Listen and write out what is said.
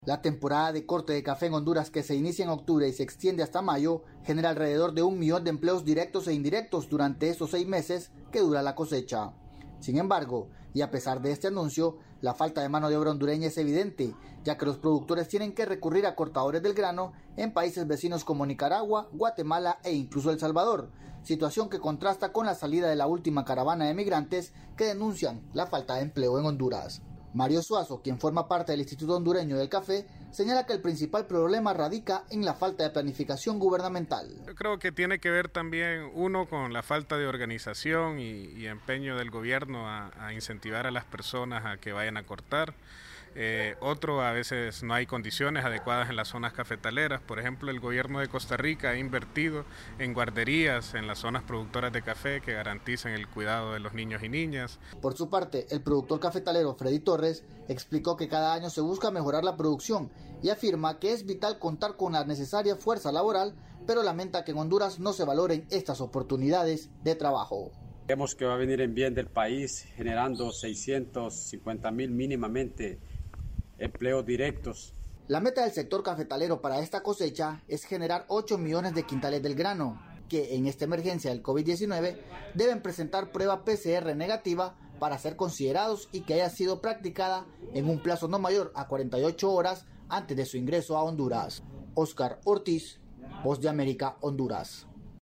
La temporada de corte de café en Honduras, que se inicia en octubre y se extiende hasta mayo, genera alrededor de 1 millón de empleos directos e indirectos durante esos 6 meses que dura la cosecha. Sin embargo, y a pesar de este anuncio, la falta de mano de obra hondureña es evidente, ya que los productores tienen que recurrir a cortadores del grano en países vecinos como Nicaragua, Guatemala e incluso El Salvador, situación que contrasta con la salida de la última caravana de migrantes que denuncian la falta de empleo en Honduras. Mario Suazo, quien forma parte del Instituto Hondureño del Café, señala que el principal problema radica en la falta de planificación gubernamental. Yo creo que tiene que ver también, uno, con la falta de organización y empeño del gobierno a incentivar a las personas a que vayan a cortar. Otro, a veces no hay condiciones adecuadas en las zonas cafetaleras. Por ejemplo, el gobierno de Costa Rica ha invertido en guarderías en las zonas productoras de café que garanticen el cuidado de los niños y niñas. Por su parte, el productor cafetalero Freddy Torres explicó que cada año se busca mejorar la producción y afirma que es vital contar con la necesaria fuerza laboral, pero lamenta que en Honduras no se valoren estas oportunidades de trabajo. Creemos que va a venir en bien del país, generando 650,000 mínimamente empleos directos. La meta del sector cafetalero para esta cosecha es generar 8 millones de quintales del grano, que en esta emergencia del COVID-19 deben presentar prueba PCR negativa para ser considerados y que haya sido practicada en un plazo no mayor a 48 horas antes de su ingreso a Honduras. Oscar Ortiz, Voz de América, Honduras.